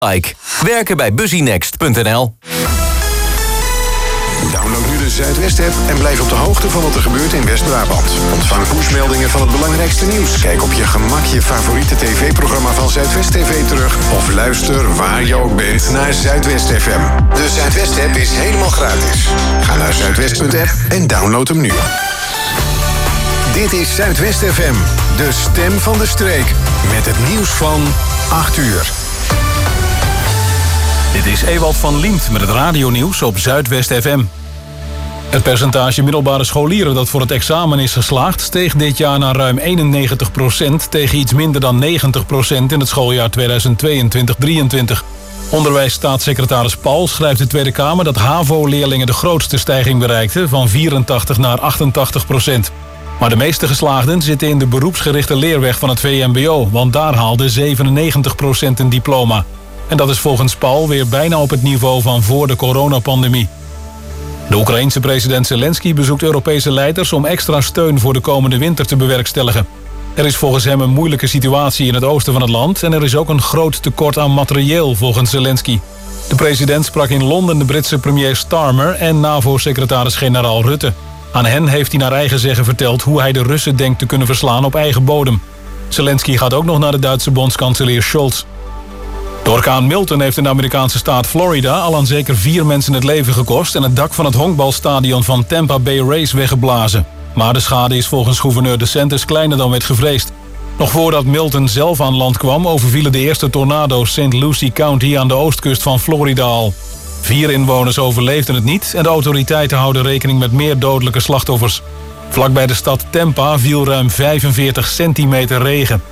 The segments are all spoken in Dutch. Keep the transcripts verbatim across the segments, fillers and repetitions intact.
Like. Werken bij busynext punt n l. Download nu de Zuidwest-app en blijf op de hoogte van wat er gebeurt in West-Brabant. Ontvang pushmeldingen van het belangrijkste nieuws. Kijk op je gemak je favoriete tv-programma van Zuidwest T V terug. Of luister waar je ook bent naar Zuidwest F M. De Zuidwest-app is helemaal gratis. Ga naar zuidwest punt app en download hem nu. Dit is Zuidwest F M, de stem van de streek. Met het nieuws van acht uur. Dit is Ewald van Liemt met het radionieuws op Zuidwest F M. Het percentage middelbare scholieren dat voor het examen is geslaagd steeg dit jaar naar ruim eenennegentig procent tegen iets minder dan negentig procent in het schooljaar tweeduizend tweeëntwintig drieëntwintig. Onderwijsstaatssecretaris Paul schrijft de Tweede Kamer dat HAVO-leerlingen de grootste stijging bereikten, van vierentachtig naar achtentachtig procent. Maar de meeste geslaagden zitten in de beroepsgerichte leerweg van het V M B O, want daar haalde zevenennegentig procent een diploma. En dat is volgens Paul weer bijna op het niveau van voor de coronapandemie. De Oekraïense president Zelensky bezoekt Europese leiders om extra steun voor de komende winter te bewerkstelligen. Er is volgens hem een moeilijke situatie in het oosten van het land en er is ook een groot tekort aan materieel volgens Zelensky. De president sprak in Londen de Britse premier Starmer en NAVO-secretaris-generaal Rutte. Aan hen heeft hij naar eigen zeggen verteld hoe hij de Russen denkt te kunnen verslaan op eigen bodem. Zelensky gaat ook nog naar de Duitse bondskanselier Scholz. De orkaan Milton heeft in de Amerikaanse staat Florida al aan zeker vier mensen het leven gekost en het dak van het honkbalstadion van Tampa Bay Rays weggeblazen. Maar de schade is volgens gouverneur DeSantis kleiner dan werd gevreesd. Nog voordat Milton zelf aan land kwam, overvielen de eerste tornado's Saint Lucie County aan de oostkust van Florida al. Vier inwoners overleefden het niet en de autoriteiten houden rekening met meer dodelijke slachtoffers. Vlakbij de stad Tampa viel ruim vijfenveertig centimeter regen.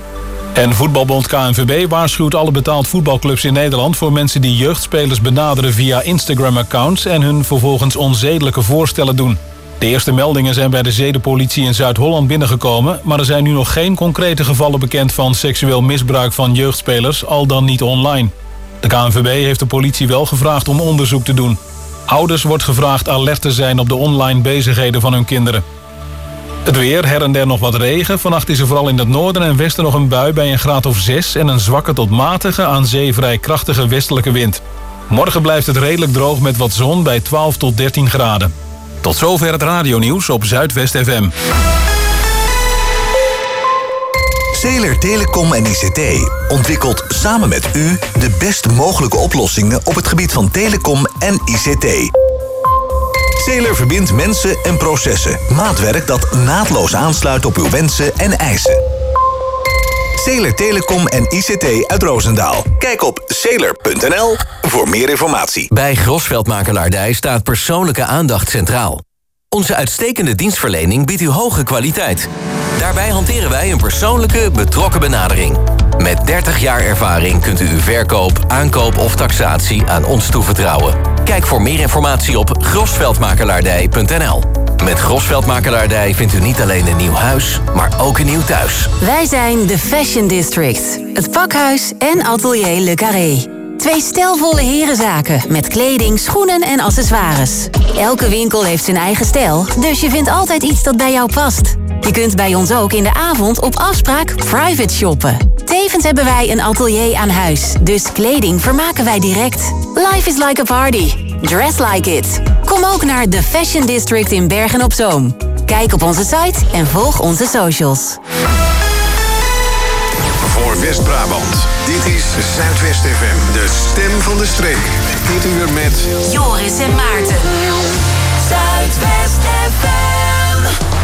En voetbalbond K N V B waarschuwt alle betaald voetbalclubs in Nederland voor mensen die jeugdspelers benaderen via Instagram-accounts en hun vervolgens onzedelijke voorstellen doen. De eerste meldingen zijn bij de zedenpolitie in Zuid-Holland binnengekomen, maar er zijn nu nog geen concrete gevallen bekend van seksueel misbruik van jeugdspelers, al dan niet online. De K N V B heeft de politie wel gevraagd om onderzoek te doen. Ouders wordt gevraagd alert te zijn op de online bezigheden van hun kinderen. Het weer, her en der nog wat regen. Vannacht is er vooral in het noorden en westen nog een bui bij een graad of zes en een zwakke tot matige, aan zee vrij krachtige westelijke wind. Morgen blijft het redelijk droog met wat zon bij twaalf tot dertien graden. Tot zover het radionieuws op Zuidwest F M. Zeeler Telecom en I C T ontwikkelt samen met u de best mogelijke oplossingen op het gebied van telecom en I C T. Zeeler verbindt mensen en processen. Maatwerk dat naadloos aansluit op uw wensen en eisen. Zeeler Telecom en I C T uit Roosendaal. Kijk op zeeler punt n l voor meer informatie. Bij Grosveld Makelaardij staat persoonlijke aandacht centraal. Onze uitstekende dienstverlening biedt u hoge kwaliteit. Daarbij hanteren wij een persoonlijke, betrokken benadering. Met dertig jaar ervaring kunt u uw verkoop, aankoop of taxatie aan ons toevertrouwen. Kijk voor meer informatie op grosveldmakelaardij punt n l. Met Grosveld Makelaardij vindt u niet alleen een nieuw huis, maar ook een nieuw thuis. Wij zijn de Fashion District, het pakhuis en atelier Le Carré. Twee stijlvolle herenzaken met kleding, schoenen en accessoires. Elke winkel heeft zijn eigen stijl, dus je vindt altijd iets dat bij jou past. Je kunt bij ons ook in de avond op afspraak private shoppen. Tevens hebben wij een atelier aan huis, dus kleding vermaken wij direct. Life is like a party. Dress like it. Kom ook naar The Fashion District in Bergen-op-Zoom. Kijk op onze site en volg onze socials. Voor West-Brabant, dit is Zuidwest F M, de stem van de streek. Dit uur met Joris en Maarten. Zuidwest F M.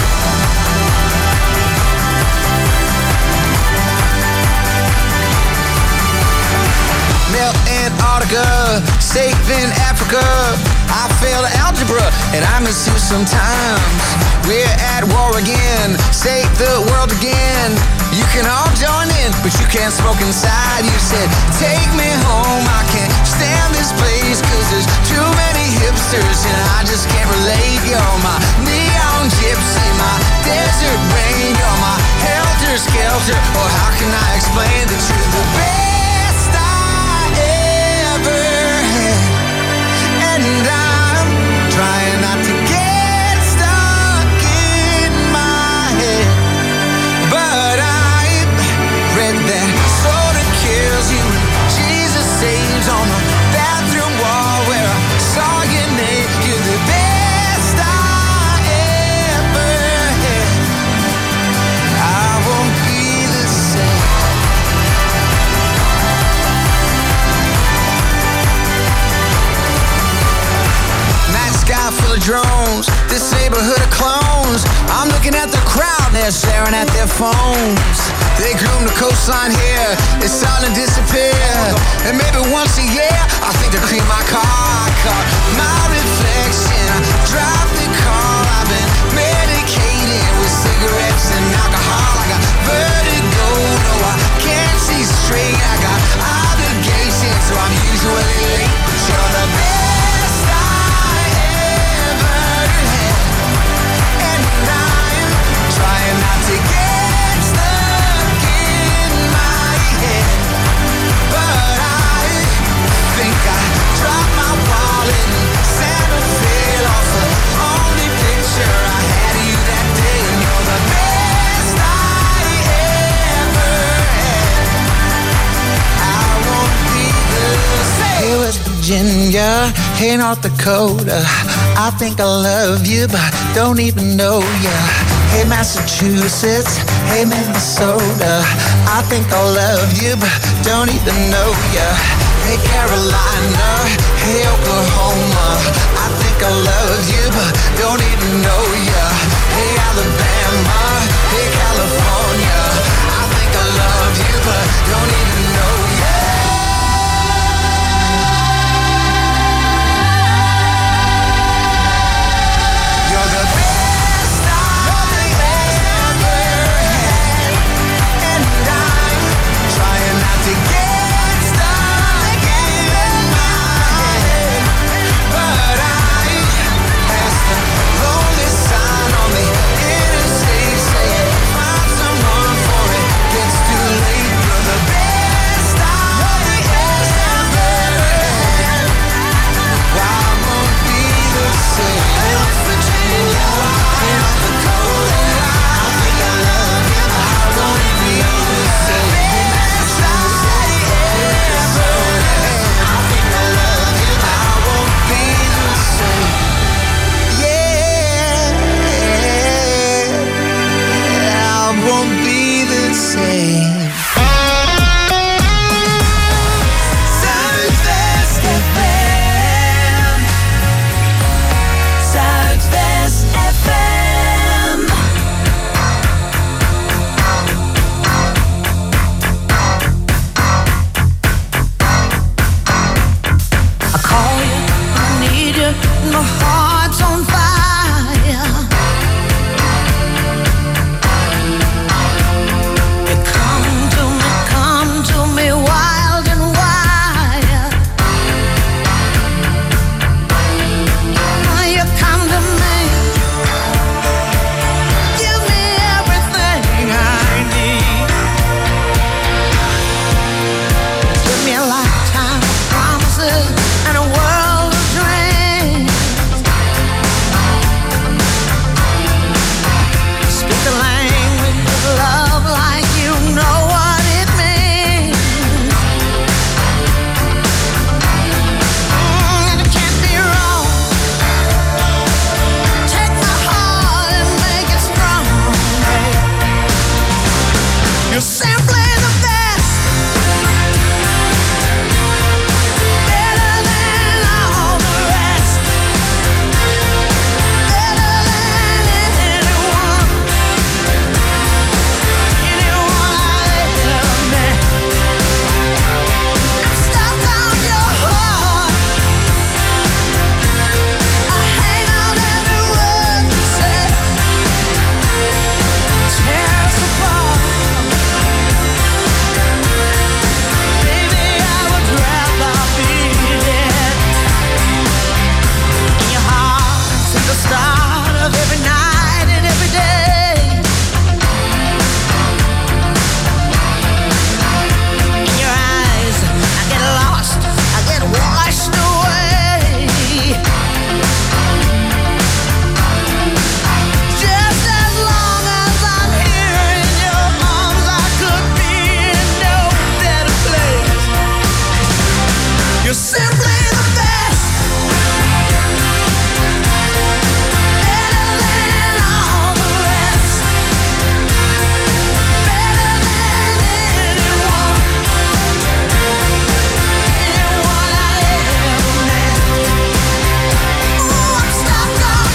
Melt Antarctica, safe in Africa. I failed algebra and I miss you sometimes. We're at war again, save the world again. You can all join in, but you can't smoke inside. You said, take me home, I can't stand this place, cause there's too many hipsters and I just can't relate. You're my neon gypsy, my desert rain. You're my helter-skelter, or how can I explain that you're the best I ever had? And I'm trying not to get stuck in my head, but I read that soda kills you. Jesus drones, this neighborhood of clones. I'm looking at the crowd, they're staring at their phones. They groom the coastline here, it's starting to disappear. And maybe once a year, I think to clean my car. I caught my reflection, I drive the car. I've been medicated with cigarettes and alcohol. I got vertigo, no I can't see straight. I got obligations, so I'm usually late. But you're the best I ever had, and I'm trying not to get stuck in my head. But I think I dropped my wallet and Santa fell off the only picture I had of you that day. And you're the best I ever had. I won't be the same. Hey, West Virginia, hey, North Dakota, I think I love you, but don't even know ya. Hey, Massachusetts, hey, Minnesota, I think I love you, but don't even know ya. Hey, Carolina, hey, Oklahoma, I think I love you, but don't even know ya. Hey, Alabama, hey, California, I think I love you, but don't even know ya. You're the best I've ever had, and I'm trying not to get stuck in my head. But I passed the lonely sign on the interstate saying, find someone before it gets too late. You're the best I ever had. I won't be the same. West Virginia, North Dakota, I think I love you, but I won't be the same. Best I ever had. I think I love you, but I won't be the same. Yeah, I won't be the same. Zuidwest F M. Zuidwest F M. I call you, I need you, my heart's on fire. You come to me, come to me wild and wild. You come to me, give me everything I need. Give me a lifetime of promises and a world of dreams. Speak the language of love like you know what it means. Mm, and it can't be wrong. Take my heart and make it strong. You're simply the best, better than all the rest, better than anyone, anyone I've ever met. I'm stuck on your heart. I hang on every word you say. Tear us apart. Baby, I would rather be dead. In your heart, since the start of every night and every day. In your eyes, I get lost, I get washed away. Just as long as I'm here in your arms, I could be in no better place. You're simply the best, better than all the rest, better than anyone, anyone I ever met. Ooh, I'm stuck on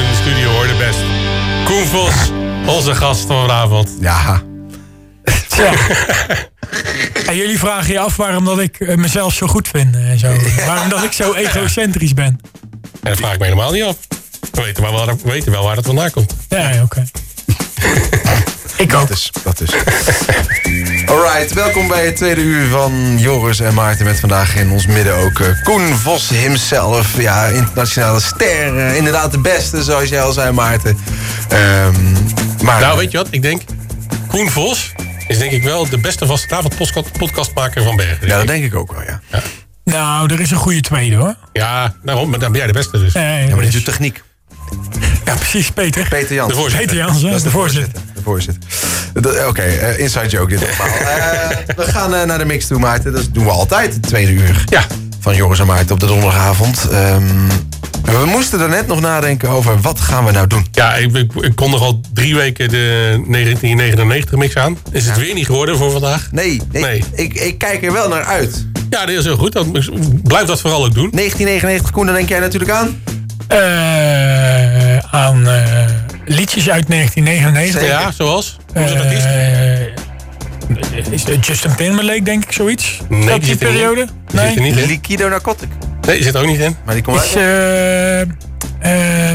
de studio hoor, de best. Koen Vos, onze gast van vanavond. Ja. Ja. En jullie vragen je af waarom dat ik uh, mezelf zo goed vind. En zo. Waarom dat ik zo egocentrisch ben. En dat vraag ik me helemaal niet af. We weten wel, waar, we weten wel waar dat vandaan komt. Ja, oké. Okay. Ik ook. Dat is, dat is. Alright, welkom bij het tweede uur van Joris en Maarten. Met vandaag in ons midden ook uh, Koen Vos himself. Ja, internationale ster. Uh, inderdaad de beste, zoals jij al zei, Maarten. Um, maar, nou, weet je wat? Ik denk, Koen Vos is denk ik wel de beste vastenavond podcastmaker van Bergen. Ja, dat denk ik ook wel, ja. ja. Nou, er is een goede tweede, hoor. Ja, daarom, maar dan ben jij de beste dus. Nee, ja, maar dus... dit is techniek. Ja, precies, Peter. Peter Jans. De voorzitter. Peter Jans, dat is de, de voorzitter. De voorzitter. Oké, okay, uh, inside joke dit allemaal. uh, we gaan uh, naar de mix toe, Maarten. Dat doen we altijd, het tweede uur. Ja. Van Joris en Maarten op de donderdagavond. Um, we moesten er net nog nadenken over wat gaan we nou doen. Ja, ik, ik, ik kondig al drie weken de negentien negenennegentig mix aan. Is het ja. weer niet geworden voor vandaag? Nee, nee. nee. Ik, ik kijk er wel naar uit. Ja, dat is heel goed. Dan, blijf dat vooral ook doen. negentien negenennegentig, Koen, daar denk jij natuurlijk aan? Uh, aan uh, liedjes uit negentien negenennegentig. Ja, zoals? Hoe is het artiest? Uh, is het Justin Timberlake, denk ik, zoiets? Nee, dat die, die periode? Die nee, zit er niet in. Liquido Narcotic. Nee, die zit er ook niet in. Maar die komt is, uit. Uh,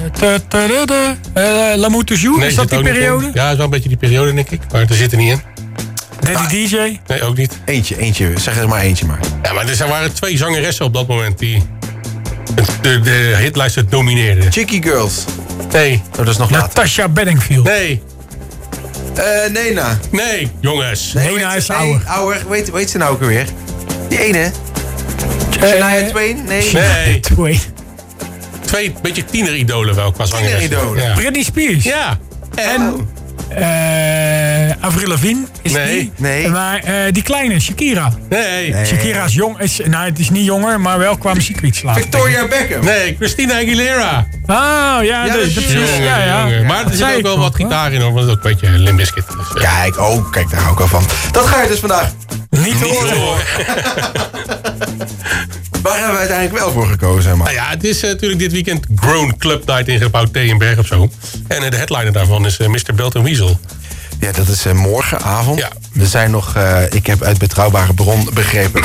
uh, L'amour toujours, nee, is dat die periode? Ja, is wel een beetje die periode, denk ik. Maar er zit er niet in. Daddy D J? Nee, ook niet. Eentje, eentje. Zeg er maar eentje maar. Ja, maar er waren twee zangeressen op dat moment die de, de hitlijsten domineerden. Chicky Girls. Nee. Oh, dat is nog later. Natasha Bedingfield. Nee. Uh, Nena. Nee, jongens. Nee, Nena is ouder. Nee, ouder. Weet, weet ze nou ook alweer? Die ene. Uh, Shania Twain? Nee. Nee. Twain. Twee beetje tieneridolen wel qua zangeressen. Tieneridolen. Ja. Britney Spears. Ja. En... Oh. Uh, Avril Lavigne is nee, die. Nee. Maar uh, die kleine, Shakira. Nee. nee. Shakira is jong. Is, nou, het is niet jonger, maar wel qua muziek slaat. Victoria Beckham. Nee, Christina Aguilera. Oh, ja, ja, de, de, jongen, ja, ja. jongen. Maar er zit ook wel wat gitaar in, hoor. Want dat is ook een beetje Limp Bizkit. Dus, uh. Kijk, oh, kijk, daar hou ik al van. Dat ga je dus vandaag niet te horen. Waar hebben we uiteindelijk wel voor gekozen? Maar? Nou ja, het is uh, natuurlijk dit weekend Grown Club Night in Gebouw T in Berg of zo. En uh, de headliner daarvan is uh, mister Belt and Weasel. Ja, dat is uh, morgenavond. Ja. Er zijn nog, uh, ik heb uit betrouwbare bron begrepen.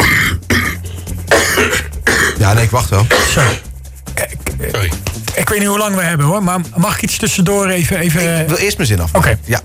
Ja, nee, ik wacht wel. Sorry. Sorry. Ik weet niet hoe lang we hebben, hoor. Maar mag ik iets tussendoor even... even... Ik wil eerst mijn zin af. Oké. Okay. Ja.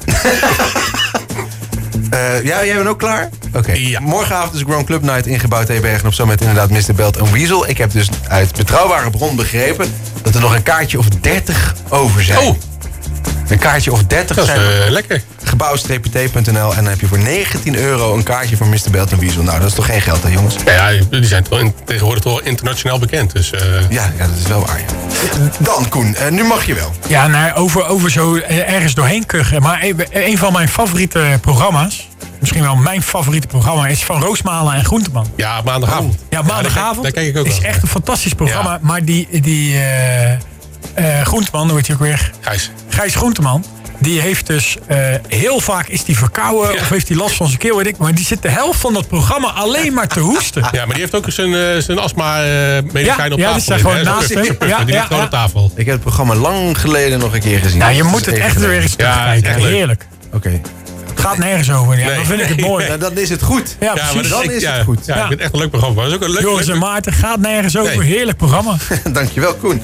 Uh, ja, jij bent ook klaar? Oké. Okay. Ja. Morgenavond is Grown Club Night in Gebouw T Bergen op zo met inderdaad mister Belt and Weasel. Ik heb dus uit betrouwbare bron begrepen dat er nog een kaartje of dertig over zijn. Oh! Een kaartje of dertig dat is, zijn. Uh, lekker. gebouw t punt n l en dan heb je voor negentien euro een kaartje voor mister Belt and Weasel. Nou, dat is toch geen geld, hè, jongens? Ja, ja die zijn toch in, tegenwoordig toch wel internationaal bekend. Dus, uh... ja, ja, dat is wel waar. Ja. Dan, Koen, uh, nu mag je wel. Ja, nou, over, over zo ergens doorheen kuchen. Maar een, een van mijn favoriete programma's, misschien wel mijn favoriete programma, is van Roosmalen en Groenteman. Ja, maandagavond. Ja, maandagavond. Ja, daar, kijk ik ook is wel. echt een fantastisch programma. Ja. Maar die, die uh, uh, Groenteman, hoe heet je ook weer? Gijs. Gijs Groenteman. Die heeft dus, uh, heel vaak is die verkouden ja. of heeft hij last van zijn keel, weet ik. Maar die zit de helft van dat programma alleen maar te hoesten. Ja, maar die heeft ook zijn, uh, zijn astma-medicijn uh, ja, op ja, tafel. Ja, die gewoon naast hem. Ja, die ligt gewoon ja. op tafel. Ik heb het programma lang geleden nog een keer gezien. Nou, je moet het echt weer eens terugkijken. Ja, heerlijk. Oké. Okay. Het gaat nergens over. Ja, nee. Dan vind ik het mooi. Nou, dan is het goed. Ja, precies. Ja, dan is ja, het goed. Ja, ja, ik vind het echt een leuk programma. Dat is ook een leuk, Joris en Maarten gaat nergens over. Nee. Heerlijk programma. Dankjewel, Koen. Uh,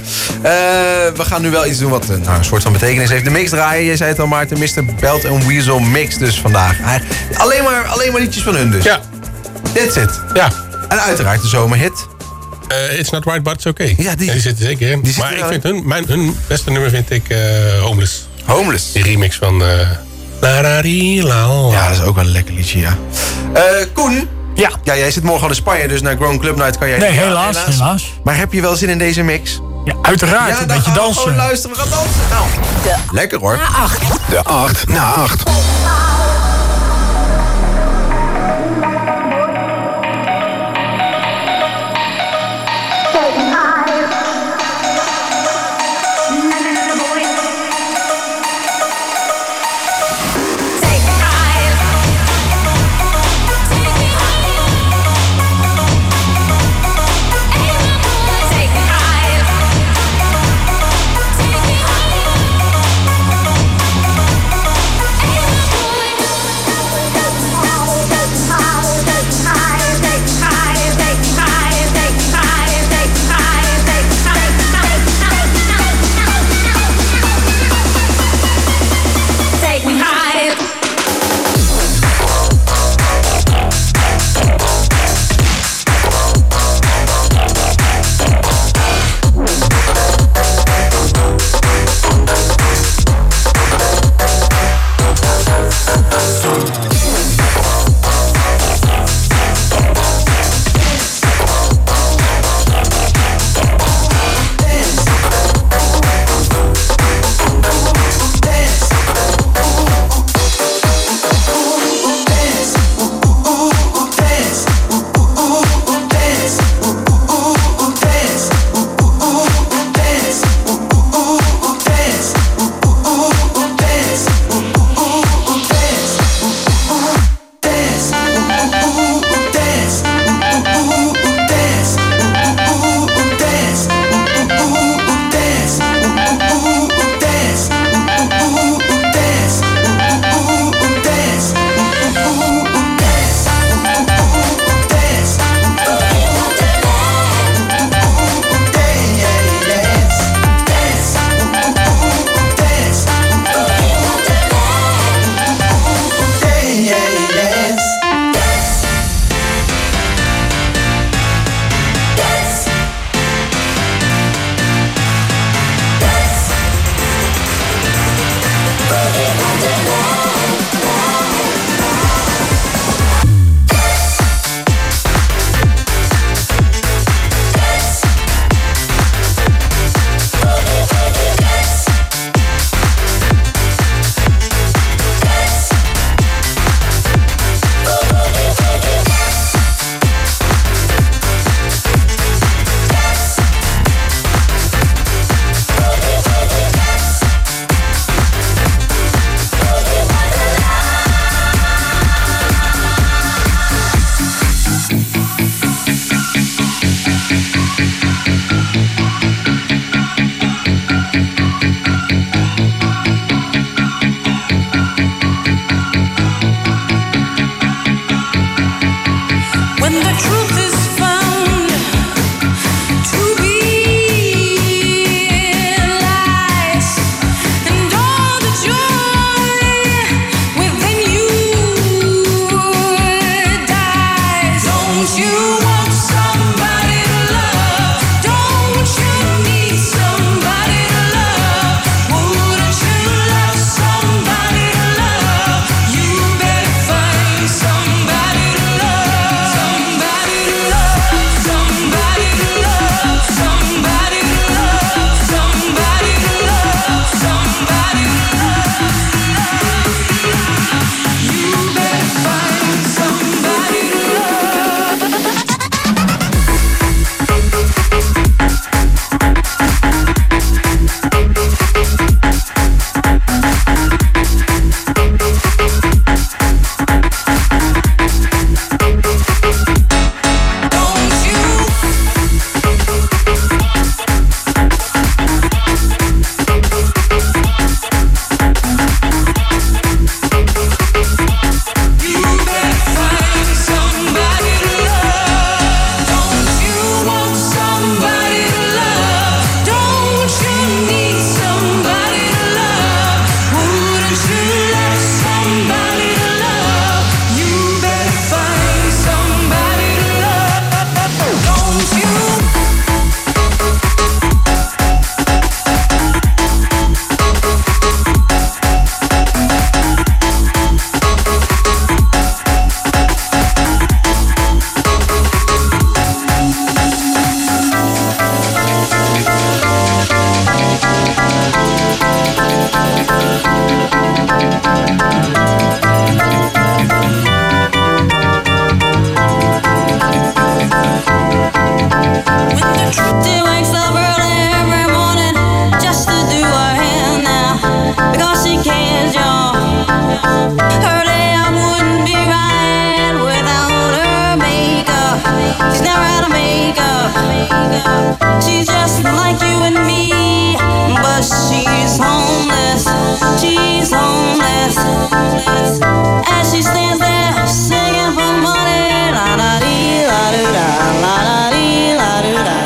we gaan nu wel iets doen wat uh, nou, een soort van betekenis heeft. De mix draaien. Je zei het al, Maarten. mister Belt and Weasel mix dus vandaag. Uh, alleen, maar, alleen maar liedjes van hun dus. Ja. That's it. Ja. En uiteraard de zomerhit. Uh, it's not right, but it's okay. Ja, die, ja, die zit er zeker in. Maar ik vind hun, mijn, hun beste nummer vind ik uh, Homeless. Homeless. Die remix van... Uh, La, la, die, la, la. Ja, dat is ook wel een lekker liedje, ja. Uh, Koen? Ja. Ja, jij zit morgen al in Spanje, dus naar Grown Club Night kan jij... Nee, helaas, helaas, helaas. Maar heb je wel zin in deze mix? Ja, uiteraard. Ja, een beetje dansen. Gewoon luisteren, we gaan dansen. Nou, de lekker hoor. Na acht. De acht na acht. Take me high. She's just like you and me, but she's homeless. She's homeless. As she stands there singing for money, la da dee la do da, la da dee la do da.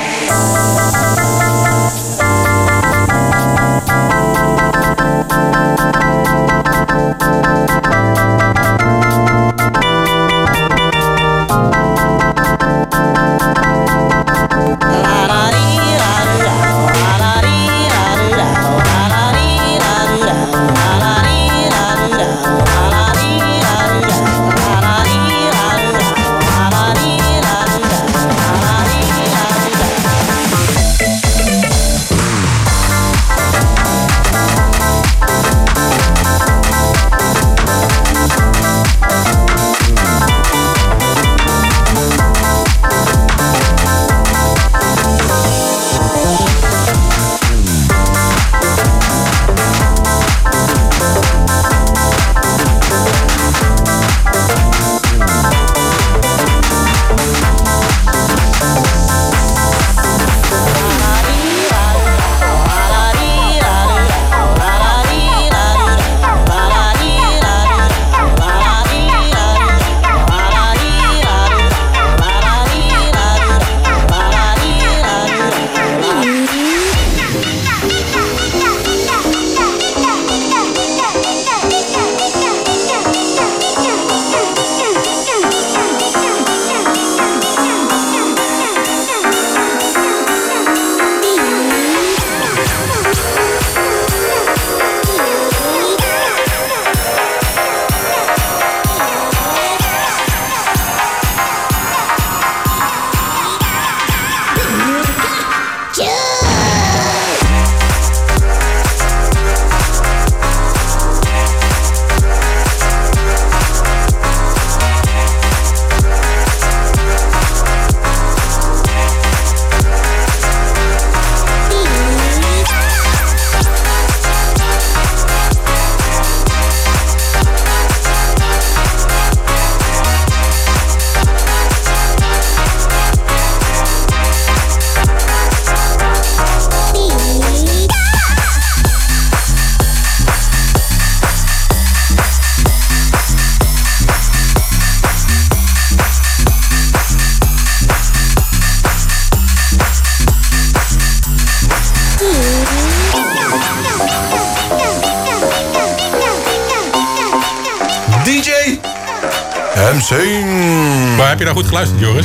Maar heb je nou goed geluisterd, Joris?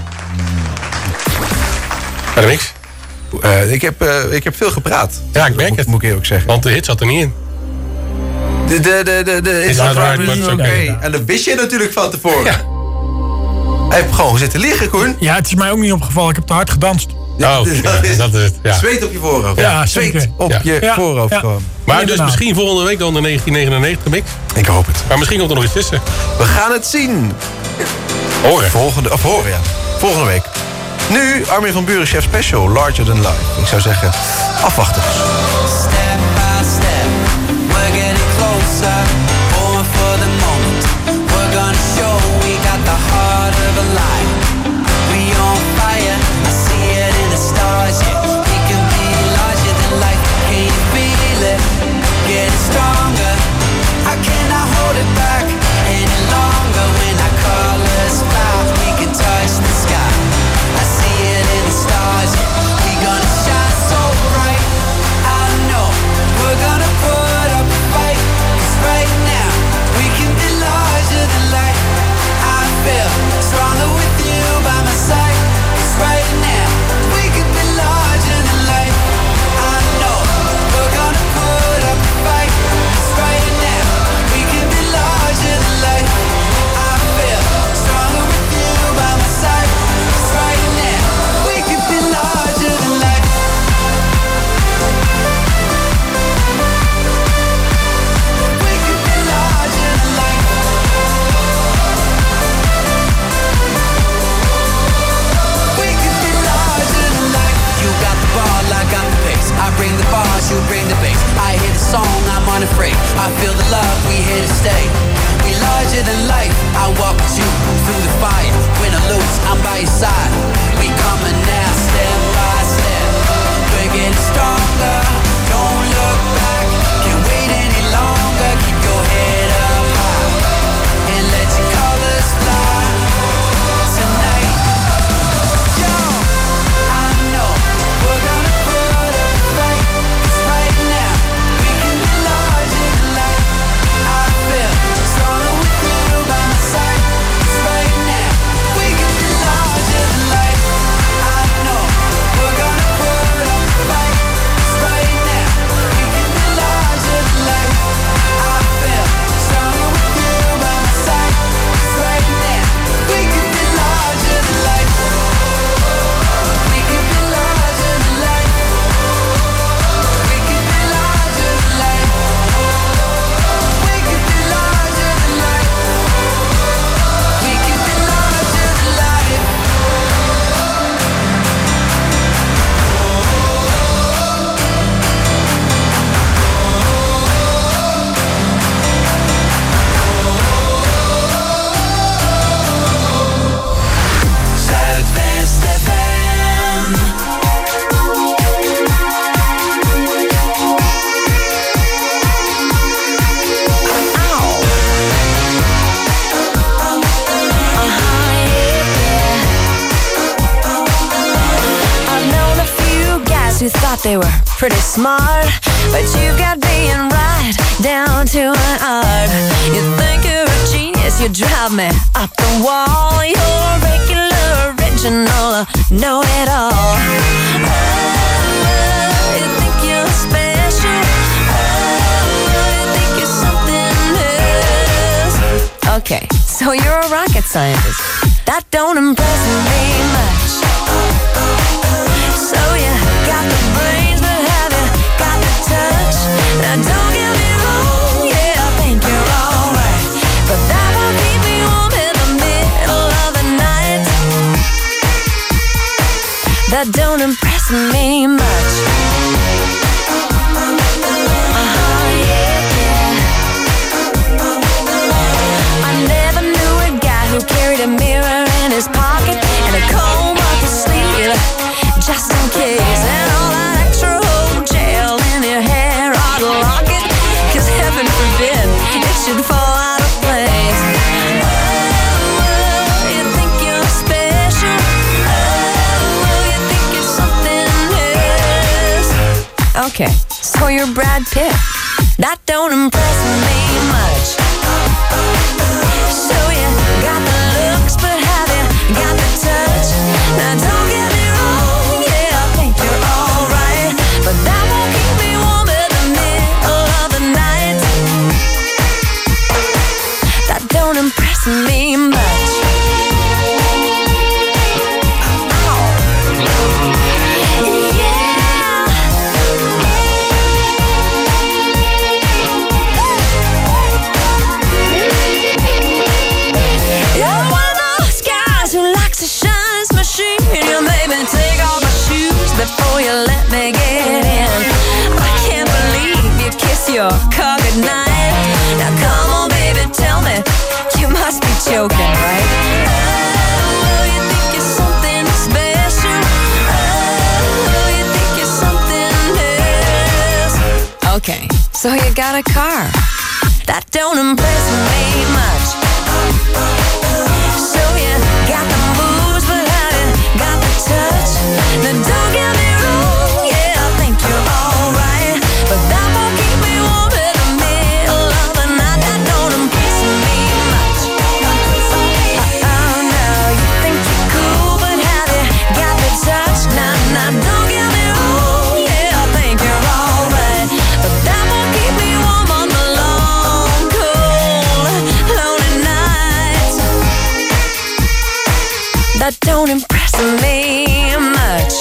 Verder niks? Uh, ik, heb, uh, ik heb veel gepraat. Ja, ik merk moet, het. Moet ik eerlijk zeggen. Want de hit zat er niet in. De, de, de, de, de is dat right, but it's okay. En dat wist je natuurlijk van tevoren. Ja. Hij heeft gewoon zitten liggen, Koen. Ja, het is mij ook niet opgevallen. Ik heb te hard gedanst. Oh, dat, ja, is, dat is het. Ja. Zweet op je voorhoofd. Ja, zweet zeker. op ja. je ja. voorhoofd ja. gewoon. Maar ja, dus nou. misschien volgende week dan de negentien negenennegentig mix. Ik hoop het. Maar misschien komt er nog iets tussen. We gaan het zien. Horen. Volgende, of horen, ja. Volgende week. Nu Armin van Buuren, Chef Special, Larger Than Life. Ik zou zeggen, afwachten. Step by step, we're getting closer. Born for the moment. We're gonna show we got the heart of a lion. We on fire, I see it in the stars, yeah. We can be larger than life, can you feel it? Getting stronger, I cannot hold it back any longer. When I call us back, we can touch the sky. I see it in the stars, yeah. We gonna shine so bright. I know we're gonna put up a fight. 'Cause right now we can be larger than life. I feel stronger with you by my side. 'Cause right now we can be larger than life. I know we're gonna put up a fight. 'Cause right now we can be larger than life. I feel stronger with you by my side. 'Cause right now we can be larger than life. We can be larger than life. We can be larger than life. You got the ball, I got the pace. I bring the bars, you bring the bass. I hear the song, I'm unafraid. I feel the love, we here to stay. We larger than life. I walk with you through the fire. Win or lose, I'm by your side. We coming now, step they were pretty smart, but you got being right down to an art. You think you're a genius, you drive me up the wall. You're regular, original, know-it-all. Oh, you think you're special. Oh, you think you're something else. Okay, so you're a rocket scientist. That don't impress me much. So you got the brains, but have you got the touch? Now don't get me wrong, yeah, I think you're alright, but that won't keep me warm in the middle of the night. That don't impress me much. Uh-huh, yeah, yeah. I never knew a guy who carried a mirror in his pocket and a comb up his sleeve, just in case. And all that extra old gel in your hair ought to lock it, 'cause heaven forbid it should fall out of place. Oh, you think you're special. Oh, you think you're something else. Okay, so you're Brad Pitt. That don't impress me much. So you got the looks, but have you got the touch? Now don't get me wrong, yeah, I think you're alright, but that won't keep me warm in the middle of the night. That don't impress me much. You're one of those guys who likes to shine his machine. You made me take off my shoes before you let me get in. I can't believe you kiss your car goodnight. Now come on, baby, tell me, you must be joking, right? Oh, you think you're something special. Oh, you think you're something else. Okay, so you got a car. That don't impress me much. So you got the moves, but have you got the touch? Now don't get me wrong, yeah, I think you're alright, but that won't keep me warm in the middle of the night. That don't impress me much. Oh no, you think you're cool, but have you got the touch? Now, now don't get me wrong, yeah, I think you're alright, but that won't keep me warm on the long, cold, lonely nights. That don't impress me much.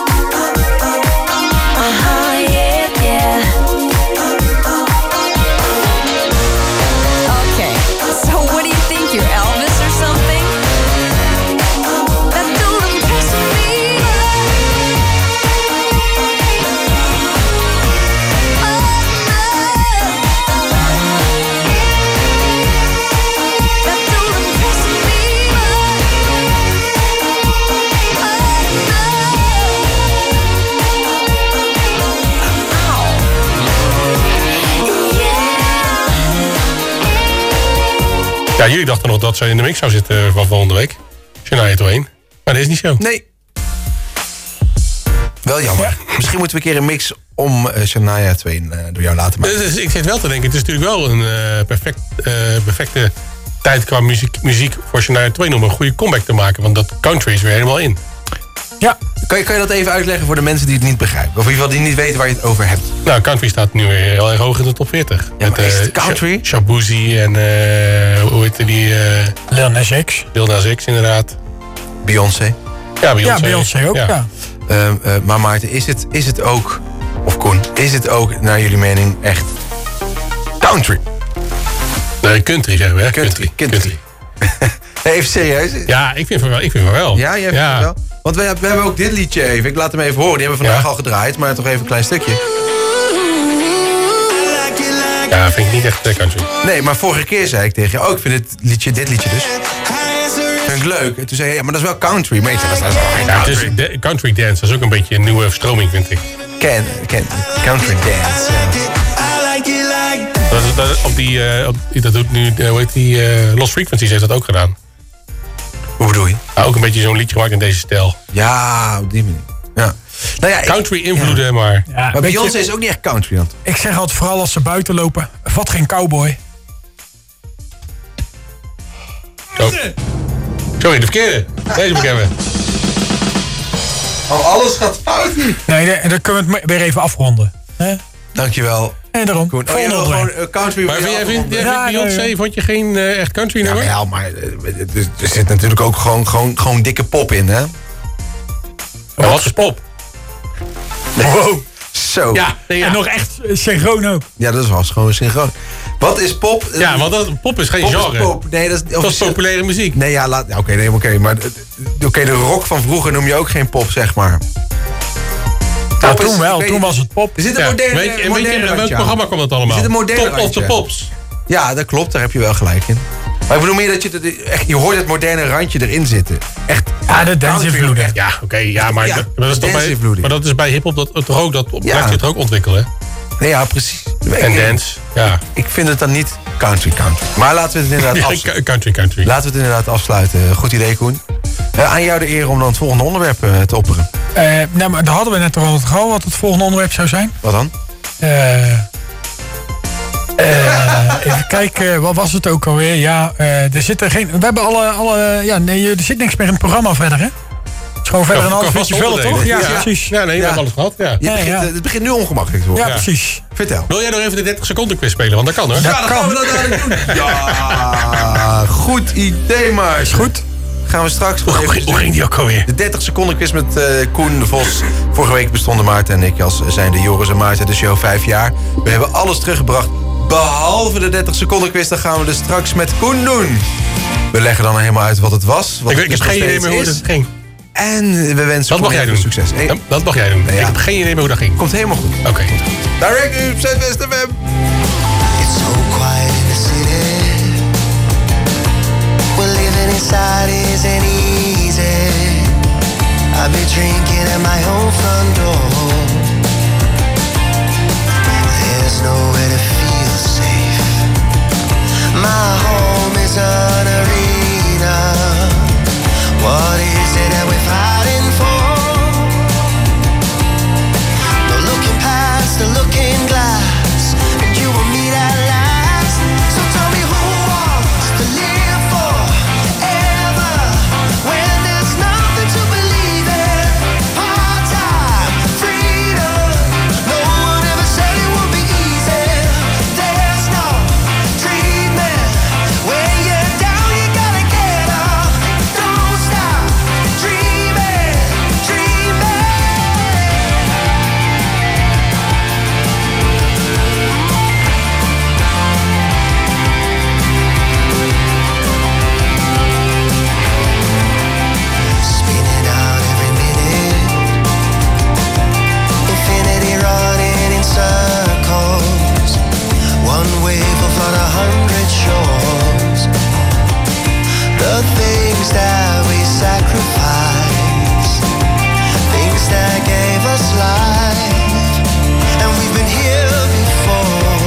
Uh-huh, yeah, yeah. Okay, so what do you think, you're Elvis or something? That don't impress me That don't impress me Ja, jullie dachten nog dat ze in de mix zou zitten van volgende week. Shania Twain. Maar dat is niet zo. Nee. Wel jammer. Ja. Misschien moeten we een keer een mix om uh, Shania Twain uh, door jou laten maken. Dus, ik zit wel te denken, het is natuurlijk wel een uh, perfect, uh, perfecte tijd qua muziek, muziek voor Shania Twain om een goede comeback te maken. Want dat country is weer helemaal in. Ja. Kan je, kan je dat even uitleggen voor de mensen die het niet begrijpen? Of in ieder geval die niet weten waar je het over hebt? Nou, country staat nu weer heel erg hoog in de top veertig. Ja, maar met, is het uh, country? Shabuzi en uh, hoe heet die? Uh, Lil Nas X. Lil Nas X, inderdaad. Beyoncé. Ja, Beyoncé. Ja, Beyoncé ook, ja. ja. Uh, uh, maar Maarten, is het, is het ook, of Koen, is het ook naar jullie mening echt country? Nee, country zeggen we, hè? Country. country. country. Nee, even serieus. Ja, ik vind van wel. Ik vind van wel. Ja, jij vindt ja. van wel. Want we, we hebben ook dit liedje even. Ik laat hem even horen. Die hebben we vandaag ja. al gedraaid, maar toch even een klein stukje. Ja, vind ik niet echt country. Nee, maar vorige keer zei ik tegen je, oh, ik vind dit liedje, dit liedje dus. Vind ik leuk. En toen zei je, ja, maar dat is wel country. Maar ik zei, dat is wel geen ja, country. Het is de, country dance, dat is ook een beetje een nieuwe stroming, vind ik. Ken, ken, country dance. Ja. Dat, dat, op die, uh, op, dat doet nu, uh, hoe heet die, uh, Lost Frequencies heeft dat ook gedaan. Hoe bedoel je? Nou, ook een beetje zo'n liedje gemaakt in deze stijl. Ja, op die manier. Ja. Nou ja, country invloeden, ja. maar... Ja, maar Beyoncé je, is ook niet echt country. Want... Ik zeg altijd, vooral als ze buiten lopen, vat geen cowboy. Oh. Sorry, de verkeerde. Deze moet ik hebben. Oh, alles gaat fout hier. Nee, en dan kunnen we het weer even afronden. Hè? Dankjewel. En daarom. Koen. Oh, ja, gewoon uh, country. Maar vind jij, vind, jij ja, vindt Beyoncé, ja, ja. vond je geen uh, echt country nummer? Ja, maar, ja, maar uh, er, er zit natuurlijk ook gewoon, gewoon, gewoon dikke pop in, hè? Maar wat is pop? Wow. Zo. Ja, nee, ja. En nog echt synchroon ook. Ja, dat was gewoon synchroon. Wat is pop? Ja, want dat, pop is geen pop genre. Is pop. Nee, dat is, dat is populaire muziek. Nee, ja, laat. Ja, oké, okay, nee, oké. Okay, maar oké, okay, de rock van vroeger noem je ook geen pop, zeg maar. Ja, toen is, wel, toen was het pop. Er zit een ja, moderne, weet je, en moderne weet je, randje welk programma kwam dat allemaal? Er zit een moderne Top of the Pops. Ja, dat klopt, daar heb je wel gelijk in. Maar ik bedoel meer dat je, echt, je hoort het moderne randje erin zitten. Echt. Ja, de dance-invloeden. Ja, oké, okay, ja, maar, ja, dat, dat is toch bij, maar dat is bij hiphop dat het ook, dat ja. blijft het ook ontwikkelen. Nee, ja, precies. En dance, ja. Ik vind het dan niet country country. Maar laten we het inderdaad afsluiten. Country country. Laten we het inderdaad afsluiten. Goed idee, Koen. Uh, aan jou de eer om dan het volgende onderwerp uh, te opperen. Uh, nou, maar daar hadden we net al wat gehad wat het volgende onderwerp zou zijn. Wat dan? Uh, uh, even kijken, wat was het ook alweer? Ja, uh, er zitten geen. We hebben alle. alle ja, nee, er zit niks meer in het programma verder, hè? Het is gewoon verder een half uurtje vullen, toch? Ja, ja, precies. Ja, nee, we ja. hebben alles gehad. Ja. Je begint, ja, ja. Het begint nu ongemakkelijk te worden. Ja, precies. Vertel. Wil jij nog even de dertig seconden quiz spelen? Want dat kan, hoor. Ja, ja, dan gaan we dat dadelijk doen. Ja, goed idee, maar. Is goed. Gaan we straks gewoon even... Hoe ging die ook alweer? De dertig seconden quiz met uh, Koen de Vos. Vorige week bestonden Maarten en ik als zijn de Joris en Maarten de show vijf jaar. We hebben alles teruggebracht. Behalve de dertig seconden quiz, dan gaan we dus straks met Koen doen. We leggen dan helemaal uit wat het was. Wat ik, het ik heb geen idee meer hoe het ging. En we wensen dat mag jij doen. Succes. Hey. Dat, dat mag jij doen. Nee, ja. Ik heb geen idee meer hoe dat ging. Komt helemaal goed. Oké. Okay. Direct nu op Zuidwest F M. It's so quiet in the city. We're living inside isn't easy. I've been drinking at my own front door. There's nowhere to feel safe. My home is an arena. What is it that we're fighting for? No looking past the looking glass, and you will meet at last. So tell me who wants to live forever when there's nothing to believe in? Part-time freedom. No one ever said it would be easy. There's no treatment. When you're down, you gotta get up. Don't stop dreaming, dreaming. Spinning out every minute, infinity running in circles. One wave of on a hundred shores. The things that we sacrifice, things that gave us life, and we've been here before.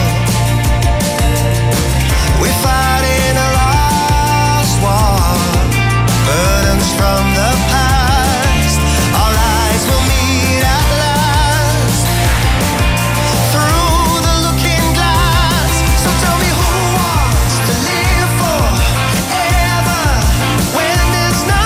We're fighting a lost war, burdens from the past. Our eyes will meet at last through the looking glass. So tell me who wants to live forever when there's no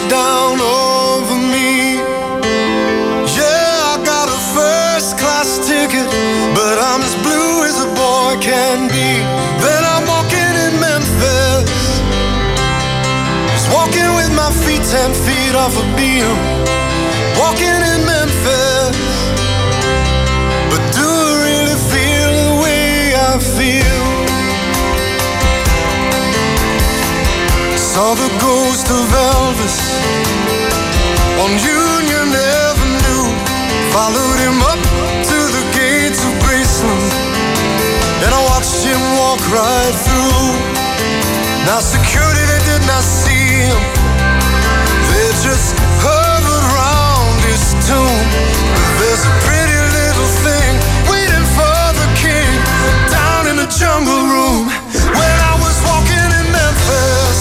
down over me. Yeah, I got a first class ticket, but I'm as blue as a boy can be. Then I'm walking in Memphis, just walking with my feet ten feet off a beam. Walking in Memphis, but do I really feel the way I feel? Saw the ghost of Elvis on Union Avenue. Followed him up to the gates of Graceland, and I watched him walk right through. Now security, they did not see him, they just hovered around his tomb. But there's a pretty little thing waiting for the king down in the jungle room. When I was walking in Memphis,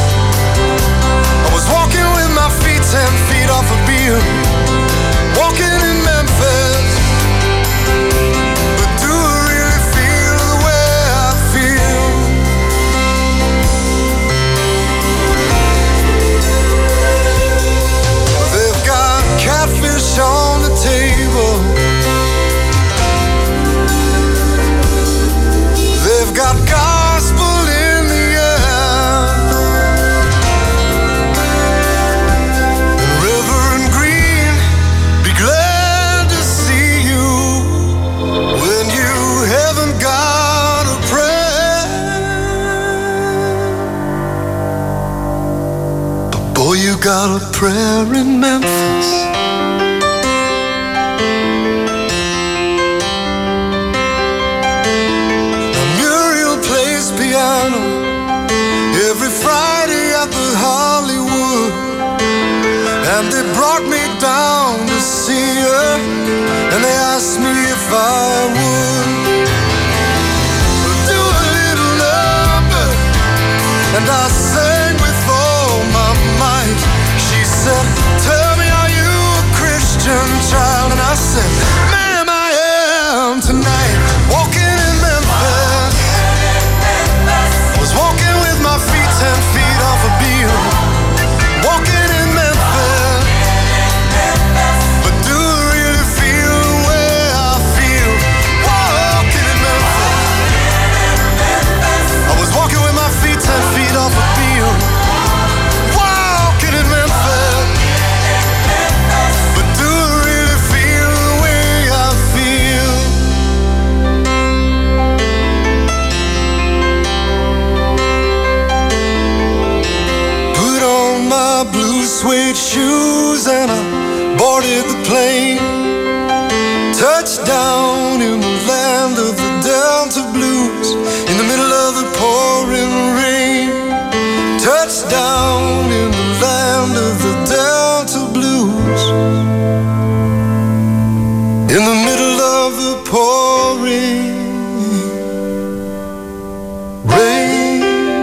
I was walking with my feet ten feet off a beam. Walking in Memphis, but do I really feel the way I feel? They've got catfish on the table, they've got gospel in the air. Reverend Green, be glad to see you when you haven't got a prayer. But boy, you got a prayer in Memphis. Now Muriel plays piano every Friday at the Hollywood, and they brought me down to see her, and they asked me if I would do a little number, and I sang with all my might. She said, tell me, are you a Christian child? And I said, ma'am, I am tonight. Walking in Memphis, was walking with my feet ten feet off a beam. Walking in Memphis, but do I really feel the way I feel? Walking in Memphis, I was walking with my feet ten feet off a beam. Walking in Memphis, but do I really feel the way I feel? Put on my blue suede shoes and I boarded the plane. Touchdown in the land of the Delta Blues, in the middle of the pouring rain. Touchdown in the land of the Delta Blues, in the middle of the pouring rain.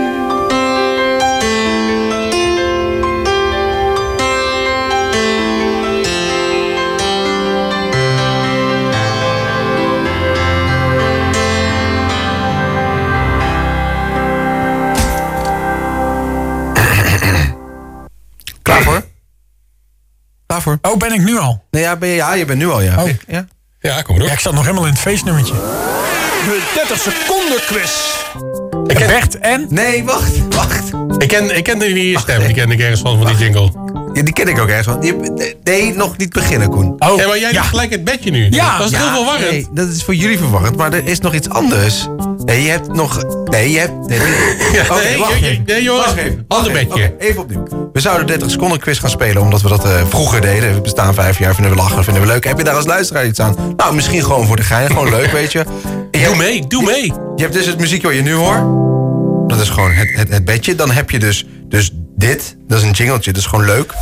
Klaar voor? Klaar voor? Oh, ben ik nu al? Nee, ja, ben je, ja, je bent nu al, ja. Oh. Ja, Ja, kom maar door. Ja, ik zat nog helemaal in het feestnummertje. De dertig seconden quiz. Ik ken, Bert en? Nee, wacht, wacht. ik ken, ik ken die stem, die ken ik ergens van, van die jingle. Ja, die ken ik ook ergens van. Die- Nee, nog niet beginnen, Koen. Oh, Ja, maar jij doet gelijk het bedje nu. Ja. Dat is heel verwarrend. Nee, dat is voor jullie verwarrend, maar er is nog iets anders. Nee, je hebt nog... Nee, je hebt... Nee, nee. Ja, Oké, nee, wacht je- even. nee, jongens, Wacht even. ander Wacht bedje. even. Oké, even opnieuw. We zouden dertig seconden quiz gaan spelen, omdat we dat eh, vroeger deden. We bestaan vijf jaar, vinden we lachen, vinden we leuk. Heb je daar als luisteraar iets aan? Nou, misschien gewoon voor de gein, gewoon leuk, weet je. En je Doe hebt- mee, doe mee. Je hebt dus het muziekje wat je nu hoort. Dat is gewoon het, het, het bedje. Dan heb je dus, dus dit. Dat is een jingletje, dat is gewoon leuk.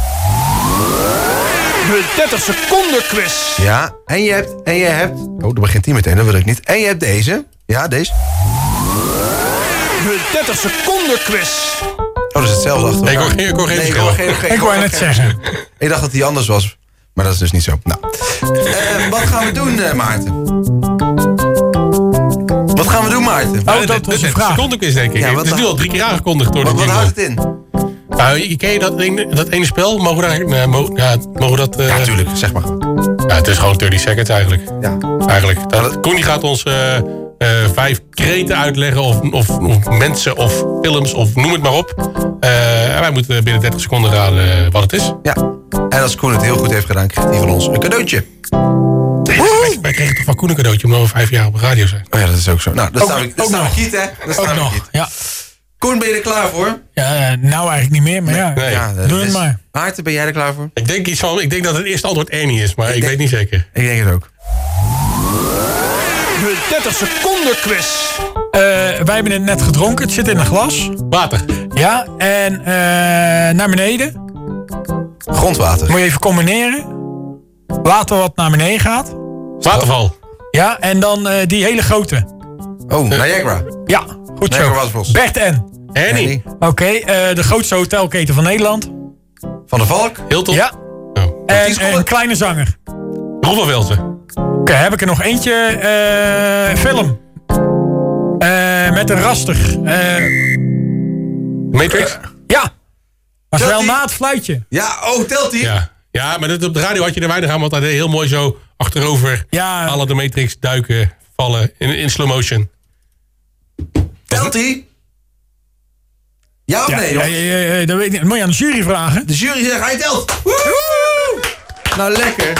De dertig seconden quiz. Ja, en je hebt... En je hebt oh, dan begint die meteen, dat wil ik niet. En je hebt deze. Ja, deze. De dertig seconden quiz. Oh, dat is hetzelfde achter Nee, ik elkaar. hoor geen- ik hoor geen Nee, verschil. hoor geen- geen- Ik wou net zeggen. Ik dacht dat die anders was. Maar dat is dus niet zo. Nou. Eh, wat gaan we doen, eh, Maarten? Wat gaan we doen, Maarten? Oh, dat was een vraag. secondenquiz, denk ik. Ja, wat het is nu dan? al drie keer aangekondigd door Wat, de wat jingle. houdt het in? Nou, ken je dat ene, dat ene spel? Mogen we daar... Nee, mo, ja, mogen we dat... Uh, ja, natuurlijk. Zeg maar. Ja, het is gewoon dertig seconds eigenlijk. Ja. Eigenlijk. Dat, Koen die gaat ons uh, uh, vijf kreten uitleggen. Of, of, of mensen of films of noem het maar op. Uh, en wij moeten binnen dertig seconden raden uh, wat het is. Ja. En als Koen het heel goed heeft gedaan, krijgt hij van ons een cadeautje. Nee, wij, wij kregen toch van Koen een cadeautje om over vijf jaar op de radio te zijn. Oh ja, dat is ook zo. Nou, dat ook, staan we, dat staan we kiet, hè? Dat staan we kiet. Ja. Koen, ben je er klaar voor? Ja, nou eigenlijk niet meer, maar ja, nee. ja doe het maar. Maarten, ben jij er klaar voor? Ik denk, iets van, ik denk dat het eerste antwoord Ernie is, maar ik, ik denk, weet niet zeker. Ik denk het ook. De dertig seconden quiz. Uh, wij hebben het net gedronken, het zit in een glas. Water. Ja, en uh, naar beneden. Grondwater. Moet je even combineren. Water wat naar beneden gaat. Waterval. Ja, en dan uh, die hele grote. Oh, Niagara. Ja, goed zo. Niagara Bert en. Ernie. Oké, okay, uh, de grootste hotelketen van Nederland. Van der Valk. Hilton. Ja. Oh. En uh, een kleine zanger. Robbenvelsen. Oké, okay, heb ik er nog eentje. Uh, film. Uh, met een raster. Uh, Matrix? Uh, ja. Was telt wel die? na het fluitje. Ja, oh, telt die? Ja. Ja, maar dit, op de radio had je er weinig aan, want hij deed heel mooi zo achterover. Ja. Alle de Matrix duiken, vallen in, in slow motion. Telt die? Ja of ja, nee, jongens? Ja, ja, ja, ja, dat weet ik niet. Dat moet je aan de jury vragen. De jury zegt, hij telt. Woehoe! Nou, lekker.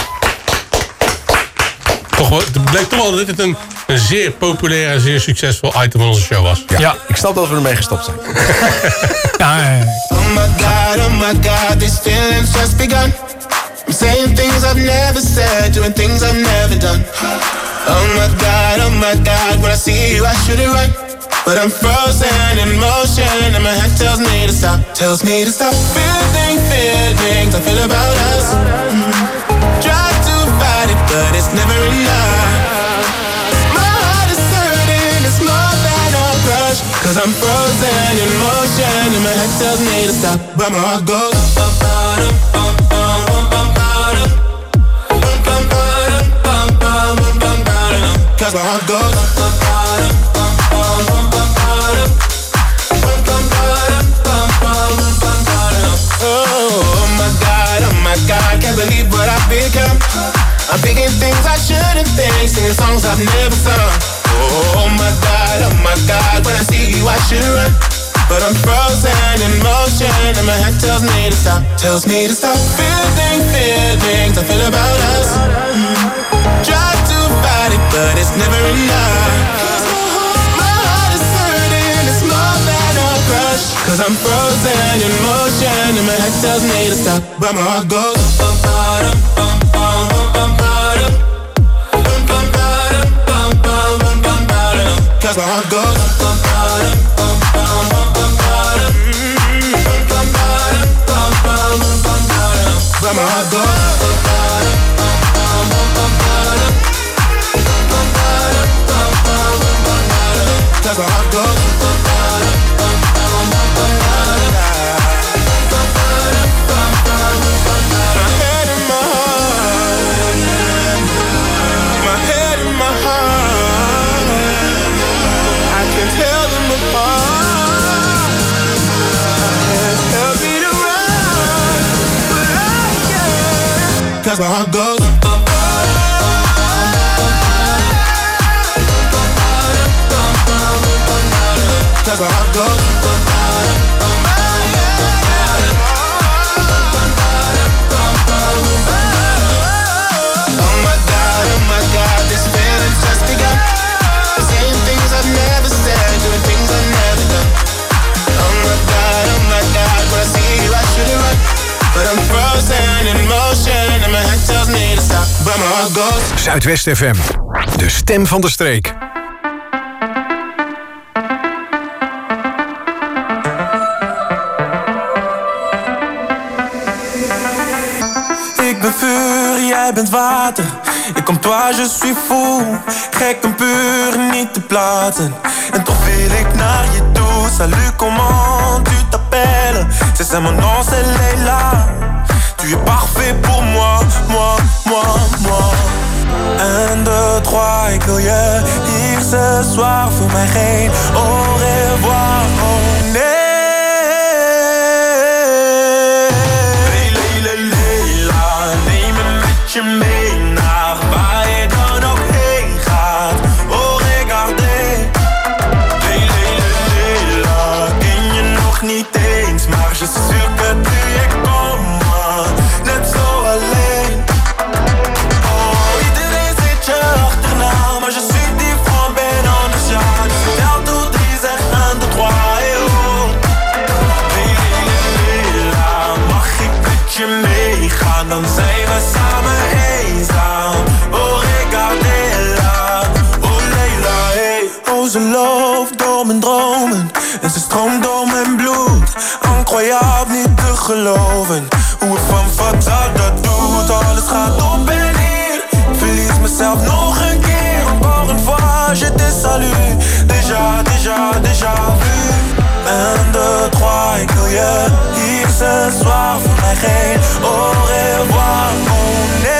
Toch wel, het bleek toch wel dat dit een, een zeer populair en zeer succesvol item van onze show was. Ja, ja. Ik snap dat we ermee gestopt zijn. ja, ja, ja. Oh my God, oh my God, these feelings just begun. I'm saying things I've never said, doing things I've never done. Oh my God, oh my God, when I see you I should it right. But I'm frozen in motion and my head tells me to stop, tells me to stop. Feeling, feelings I feel about us. Try to fight it, but it's never enough. My heart is hurting, it's more than a crush. Cause I'm frozen in motion and my head tells me to stop, but my heart goes. Cause my heart goes. Oh my God, oh my God, can't believe what I've become. I'm thinking things I shouldn't think, singing songs I've never sung. Oh my God, oh my God, when I see you I should run. But I'm frozen in motion and my head tells me to stop, tells me to stop. Feeling, feelings I feel about us. Try to fight it, but it's never enough. My heart is hurting, it's more than a crush. Cause I'm frozen in motion and my head tells me to stop, but my heart goes. Cause my heart goes. But my heart goes. Cause my heart goes. My head in my heart. My head in my heart. I can tell them apart. I can't help it around, but I can. Cause my heart goes. Cause my heart goes. Oh my God, oh my God, this feeling's just begun. Saying things I've never said, doing things I've never done. Oh my God, oh my God, when I see you I should've run. But I'm frozen in motion and my head tells me to stop, but my heart goes. Zuidwest F M, de stem van de streek. Ik ben vuur, jij bent water. Ik kom toi, je suis fou. Gek en puur, niet te platen. En toch wil ik naar je toe. Salut, comment tu t'appelles? C'est ça mon nom, c'est Leila. Tu es parfait pour moi, moi, moi, moi. Un, deux, trois, ik wil je hier ce soir. Voor mij geen au revoir, oh nee. loof door mijn dromen en ze stroomt door mijn bloed. Incroyable, niet te geloven hoe het van fataal dat doet. Alles gaat op en neer, ik verlies mezelf nog een keer. Encore une fois, je te salue. Déjà, déjà, déjà vu. Un, deux, trois, ik wil je hier ce soir. Voor mij geen au revoir, oh nee.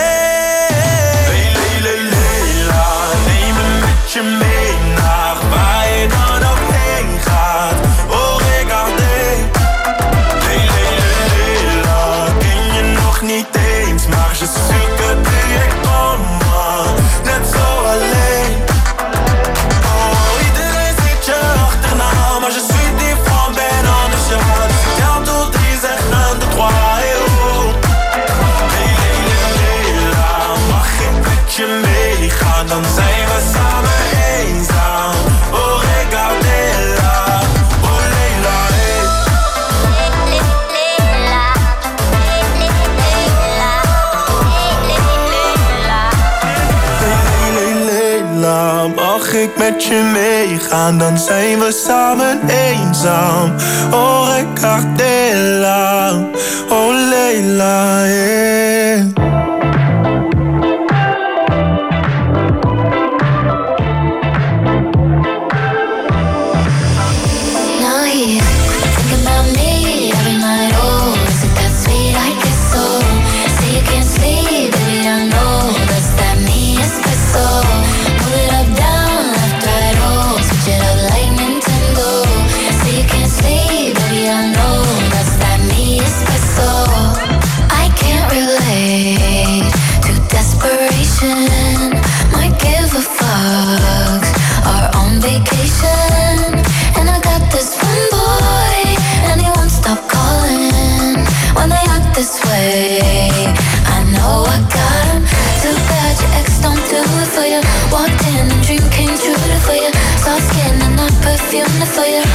Je mee naar waar je dan ook heen gaat. Oh, regardez. Lé, lé, lé, lé, la. Ken je nog niet eens, maar je suis que tu es comme moi. Net zo alleen. Oh, iedereen zit je achterna, maar je suis différent, ben anders ja. Dus ik tel tot drie, zeg un, deux, trois, et oh. Lé, lé, lé, lé, la. Mag ik met je meegaan, dan zijn we samen. Oh, regardez-la, oh, Leila, hey. Leila, mag ik met je meegaan, dan zijn we samen eenzaam. Oh, regardez-la, oh, Leila, hey. This way, I know I got him. Too bad your ex don't do it for you. Walked in and dream came true for you. Soft skin and not perfume for you.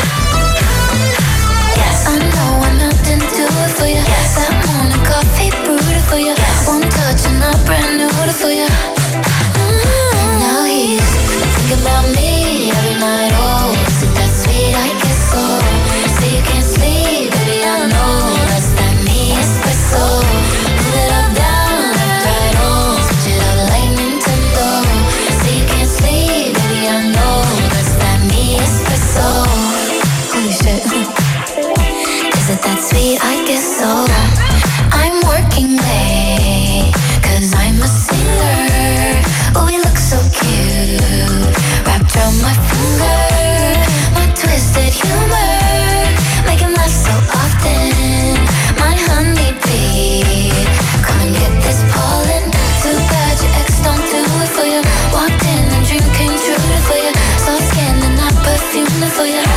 Yes, I know I'm out and do it for you. Yes, that morning coffee brewed for you. Yes, one touch and I'm brand new for you. Mm-hmm. Now he's thinking about me every night. Oh, is it that sweet? I guess so. Say you can't sleep, baby, I know. So, move it up, down, left, right, oh. Switch it up like Nintendo. So you can't sleep, baby, I know. That's that me espresso. Holy shit. Is it that sweet? I guess so. I'm working late, cause I'm a singer. Oh, we look so cute, wrapped around my finger. My twisted humor, make him laugh so often. My honey bee, come and get this pollen. Too bad your ex don't do it for you. Walked in and dream came true for you. Soft skin and not perfume for you.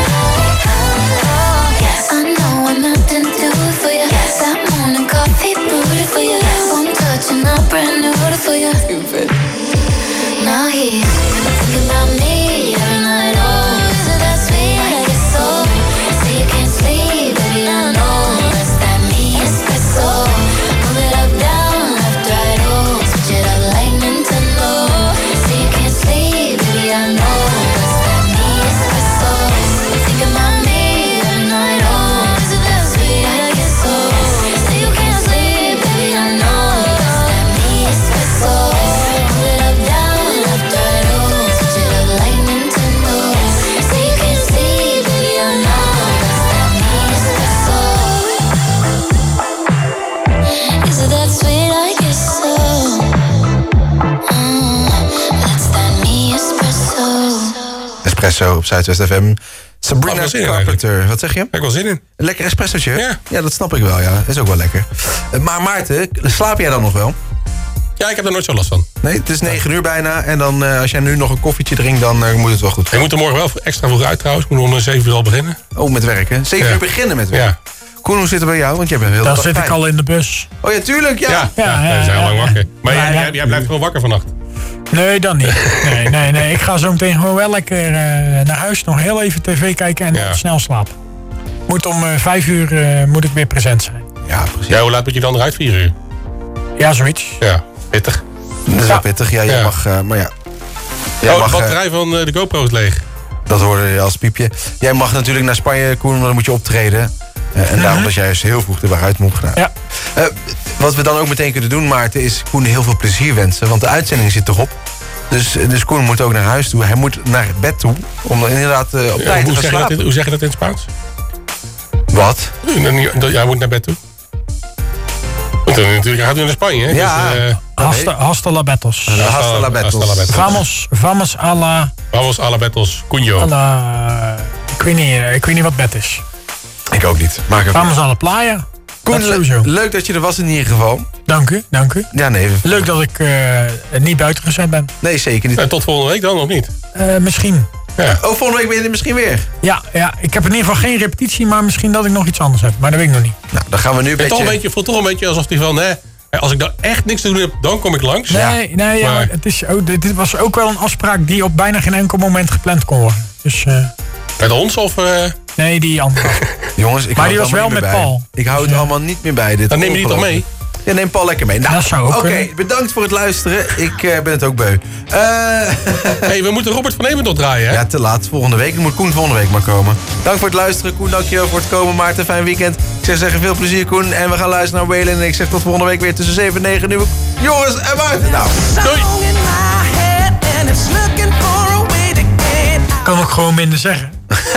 Yes, I know I'm out and do it for you. Yes, that morning coffee brewed for you. One touch and I'm brand new for you. Stupid. Now he's thinking about me every night. Oh, is it that sweet? I guess so. So you can't sleep, baby, I know. So, move it up, down, left, right, oh. Switch it up like Nintendo. So you can't sleep, baby, I know. That's that me espresso. Think about me every night, oh. Is it that sweet? I guess so. So you can't sleep, baby, I know. That's that me espresso. Move it up, down, left, right, oh. Switch it up like Nintendo. So you can't sleep, baby, I know. That's that me espresso. Is it that sweet? I guess so. Mm, that's that me espresso. Espresso op Zuidwest F M. Sabrina zin in Carpenter. Wat zeg je? Ik heb wel zin in. Een lekker espressootje? Ja. Ja, dat snap ik wel, ja. Is ook wel lekker. Uh, Maar Maarten, slaap jij dan nog wel? Ja, ik heb er nooit zo last van. Nee, het is negen uur bijna. En dan, uh, als jij nu nog een koffietje drinkt, dan uh, moet het wel goed gaan. Ik moet er morgen wel extra vroeg uit trouwens. Ik moet om zeven uur al beginnen. Oh, met werken. zeven Ja. uur beginnen met werken. Ja. Koen, hoe zit het bij jou? Want jij bent heel Dan zit ik al in de bus. Oh ja, tuurlijk, ja. Ja, ja, Ja, ja, ja, we zijn al ja, lang ja. wakker. Maar Ja, jij, ja. jij, jij blijft gewoon wakker vannacht. Nee, dan niet. Nee, nee, nee. Ik ga zo meteen gewoon wel lekker uh, naar huis. Nog heel even tv kijken en Ja. dan snel slapen. Moet om uh, vijf uur uh, moet ik weer present zijn. Ja, precies. Ja, hoe laat moet je dan eruit? Vier uur? Ja, zoiets. Ja, pittig. Dat is wel Ja. pittig. Ja, je Ja. mag... Uh, maar ja. Jij Oh, mag, de eh, batterij van eh, de GoPro is leeg. Dat hoorde je als piepje. Jij mag natuurlijk naar Spanje, Koen, want dan moet je optreden. Uh, en daarom dat jij dus heel vroeg er weer uit moet gaan. Ja. Uh, wat we dan ook meteen kunnen doen, Maarten, is Koen heel veel plezier wensen. Want de uitzending zit erop. Dus, dus Koen moet ook naar huis toe. Hij moet naar bed toe. Om dan inderdaad uh, op Ja, tijd hoe, te gaan zeg je dat slapen. in, hoe zeg je dat in het Spaans? Wat? Jij moet naar bed toe. Want dan natuurlijk gaat u naar Spanje, hè? Ja. Dus, uh, Hasta, hasta la betos. Hasta, hasta la betos. Hasta la betos. Vamos, vamos a la... Vamos a la betos, Cunho. a la ik, weet niet, ik weet niet wat bed is. Ik ook niet. Maak het Vamos a la playa. Koen, Dat sowieso. leuk dat je er was in ieder geval. Dank u, dank u. Ja, nee. Leuk dat ik uh, niet buiten gezet ben. Nee, zeker niet. En tot volgende week dan, of niet? Uh, misschien. Ja. Oh, volgende week ben je er misschien weer. Ja, ja, ik heb in ieder geval geen repetitie, maar misschien dat ik nog iets anders heb. Maar dat weet ik nog niet. Nou, dan gaan we nu een Het beetje... toch een beetje, voelt toch een beetje alsof hij van, hè, als ik daar echt niks te doen heb, dan kom ik langs. Nee, nee ja, Maar- het is, oh, dit, dit was ook wel een afspraak die op bijna geen enkel moment gepland kon worden. Dus, uh, Met ons of... Uh... nee, die andere. Jongens, ik Maar hou die het was wel allemaal niet met meer bij. Paul. Ik hou het Ja. allemaal niet meer bij. Dit Dan neem je die toch mee? Ja, neem Paul lekker mee. Nou, Dat zou ook Oké, kunnen. bedankt voor het luisteren. Ik uh, ben het ook beu. Uh, hey, we moeten Robert van Emen nog draaien, hè? ja, te laat. Volgende week. Dan moet Koen volgende week maar komen. Dank voor het luisteren. Koen, dankjewel voor het komen. Maarten, fijn weekend. Ik zeg zeggen veel plezier, Koen. En we gaan luisteren naar Waylon. En ik zeg tot volgende week weer tussen zeven en negen. Nu Joris en Maarten. Nou, doei! Ik kan ook gewoon minder zeggen.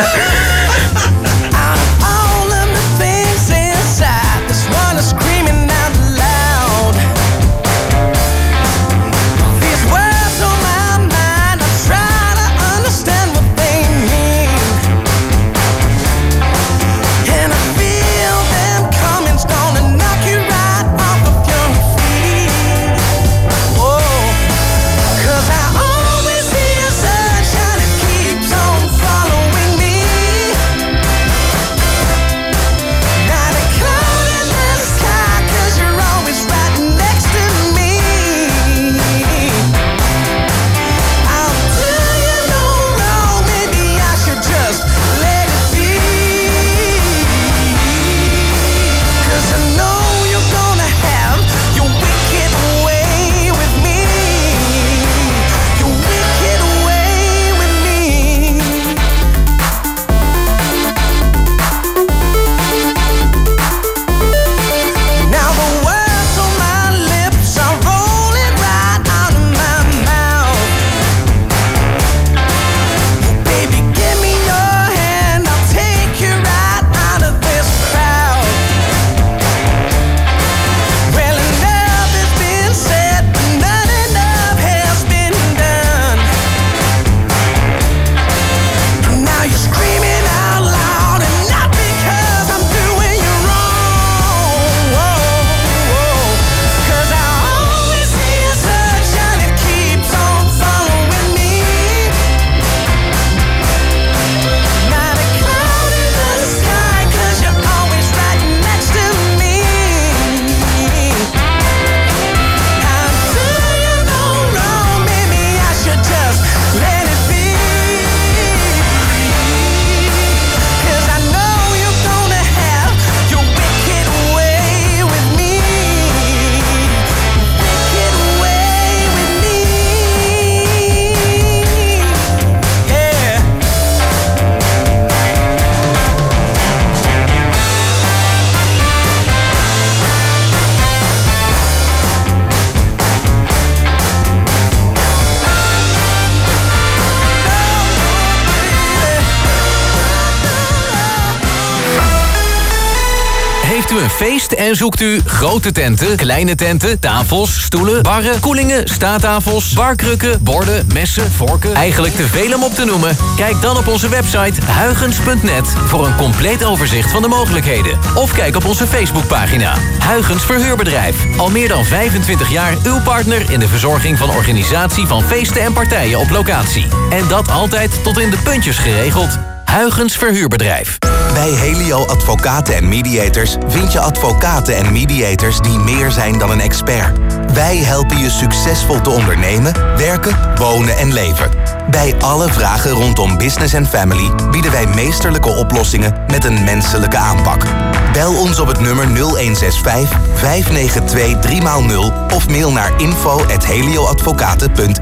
Heeft u een feest en zoekt u grote tenten, kleine tenten, tafels, stoelen, barren, koelingen, staattafels, barkrukken, borden, messen, vorken, eigenlijk te veel om op te noemen? Kijk dan op onze website huygens punt net voor een compleet overzicht van de mogelijkheden. Of kijk op onze Facebookpagina. Huygens Verhuurbedrijf. Al meer dan vijfentwintig jaar uw partner in de verzorging van organisatie van feesten en partijen op locatie. En dat altijd tot in de puntjes geregeld. Huygens Verhuurbedrijf. Bij Helio Advocaten en Mediators vind je advocaten en mediators die meer zijn dan een expert. Wij helpen je succesvol te ondernemen, werken, wonen en leven. Bij alle vragen rondom business en family bieden wij meesterlijke oplossingen met een menselijke aanpak. Bel ons op het nummer nul een zes vijf, vijf negen twee, drie nul of mail naar info at helioadvocaten punt